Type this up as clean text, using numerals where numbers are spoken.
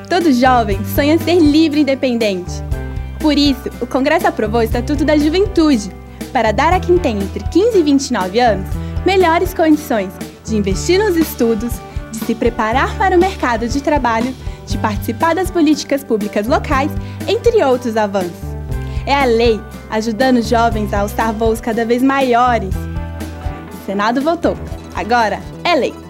Todo jovem sonha ser livre e independente. Por isso, o Congresso aprovou o Estatuto da Juventude, para dar a quem tem entre 15 e 29 anos melhores condições de investir nos estudos, de se preparar para o mercado de trabalho, de participar das políticas públicas locais, entre outros avanços. É a lei ajudando os jovens a alçar voos cada vez maiores. O Senado votou. Agora é lei.